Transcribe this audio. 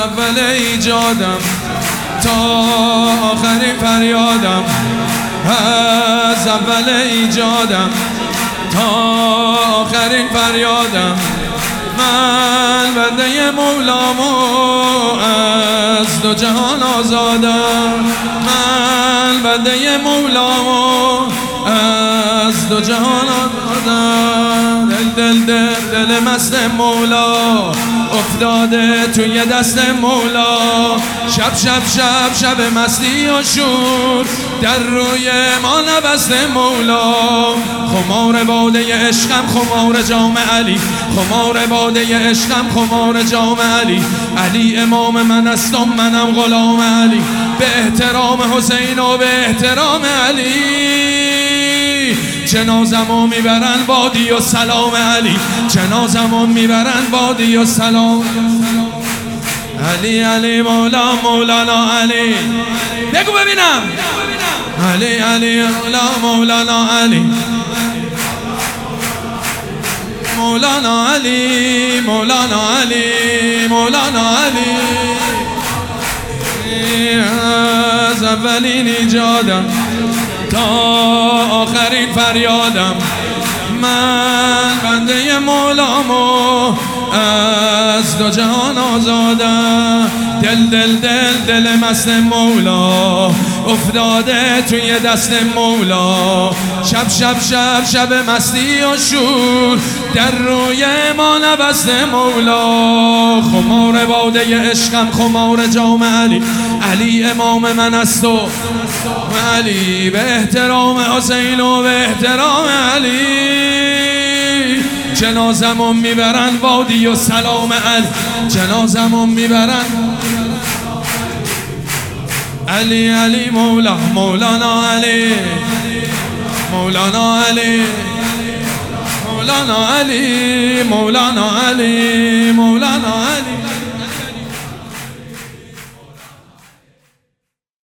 اول ایجادم تا آخرین فریادم، از اول ایجادم تا آخرین فریادم. من بنده مولامو از دو جهان آزادم، من بنده مولامو از دو جهان آزادم. دل مست مولا افتاده توی دست مولا، شب مستی و شور در روی ما نبسته مولا. خمار باده عشقم خمار جام علی، خمار باده عشقم خمار جام علی. علی امام من است و منم غلام علی، به احترام حسین و به احترام علی. جنازمو میبرن بادی و سلام علی، جنازمو میبرن بادی و سلام علی. علی مولا مولانا علی، بگو ببینم. علی علی مولا مولانا علی، مولانا علی مولانا علی مولانا علی. از اولین ایجادم تا آخرین فریادم، من بنده مولامو از دو جهان آزادم. دل مست مولا افتاده توی دست مولا، شب مستی و شور در روی ما نبسته مولا. خمار باده عشقم خمار جام علی، علی امام من است و علی، به احترام حسین و به احترام علی. جنازمو میبرن وادی و سلام علی، جنازمو میبرن علی. علی مولا مولانا علی، مولانا علی مولانا علی مولانا علی.